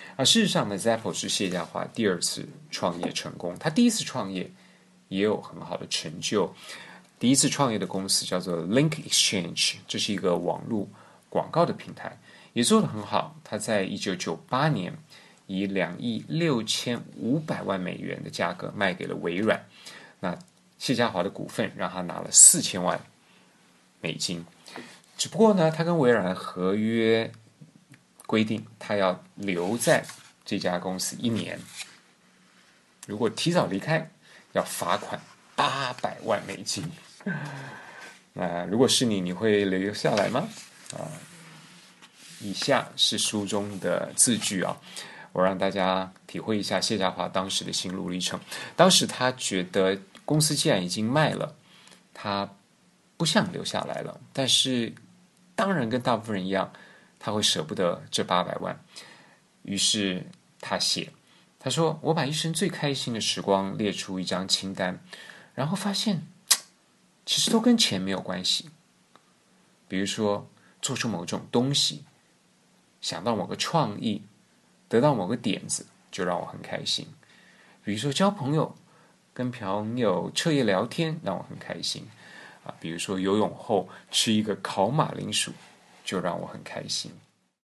事实上呢 Zappos 是谢家华第二次创业成功，他第一次创业也有很好的成就。第一次创业的公司叫做 Link Exchange， 这是一个网络广告的平台，也做得很好。他在1998年以$2.65亿的价格卖给了微软。那谢家华的股份让他拿了$4000万。只不过呢，他跟微软的合约规定，他要留在这家公司1年，如果提早离开，要罚款$800万。那如果是你，你会留下来吗？以下是书中的字句啊，我让大家体会一下谢家华当时的心路历程。当时他觉得公司既然已经卖了，他不想留下来了，但是当然跟大部分人一样，他会舍不得这800万。于是他说我把一生最开心的时光列出一张清单，然后发现其实都跟钱没有关系。比如说做出某种东西，想到某个创意，得到某个点子，就让我很开心。比如说交朋友，跟朋友彻夜聊天，让我很开心。比如说游泳后吃一个烤马铃薯，就让我很开心。